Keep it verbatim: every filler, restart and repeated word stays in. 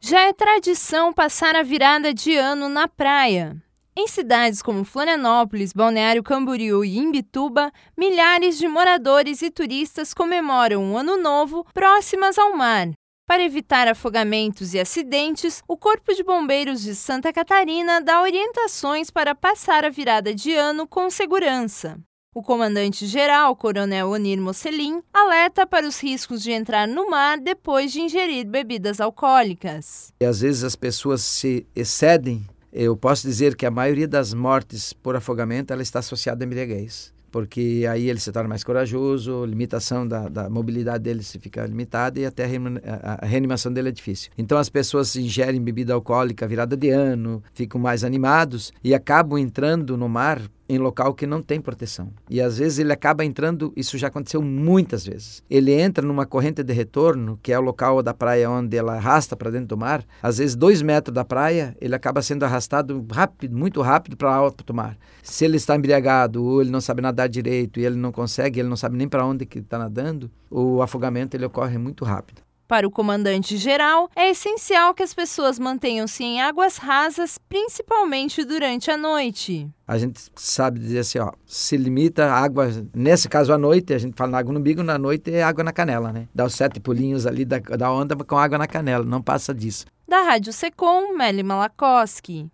Já é tradição passar a virada de ano na praia. Em cidades como Florianópolis, Balneário Camboriú e Imbituba, milhares de moradores e turistas comemoram o Ano Novo próximas ao mar. Para evitar afogamentos e acidentes, o Corpo de Bombeiros de Santa Catarina dá orientações para passar a virada de ano com segurança. O comandante-geral, Coronel Onir Mocelin, alerta para os riscos de entrar no mar depois de ingerir bebidas alcoólicas. E às vezes as pessoas se excedem. Eu posso dizer que a maioria das mortes por afogamento ela está associada à embriaguez, porque aí ele se torna mais corajoso, a limitação da, da mobilidade dele se fica limitada e até a reanimação dele é difícil. Então as pessoas ingerem bebida alcoólica virada de ano, ficam mais animados e acabam entrando no mar em local que não tem proteção. E às vezes ele acaba entrando, isso já aconteceu muitas vezes. Ele entra numa corrente de retorno, que é o local da praia onde ela arrasta para dentro do mar. Às vezes, dois metros da praia, ele acaba sendo arrastado rápido, muito rápido para alto mar. Se ele está embriagado ou ele não sabe nadar direito e ele não consegue, ele não sabe nem para onde que está nadando, o afogamento ele ocorre muito rápido. Para o comandante-geral, é essencial que as pessoas mantenham-se em águas rasas, principalmente durante a noite. A gente sabe dizer assim, ó, se limita a água, nesse caso à noite, a gente fala na água no umbigo, na noite é água na canela, né? Dá os sete pulinhos ali da, da onda com água na canela, não passa disso. Da Rádio Secom, Meli Malakoski.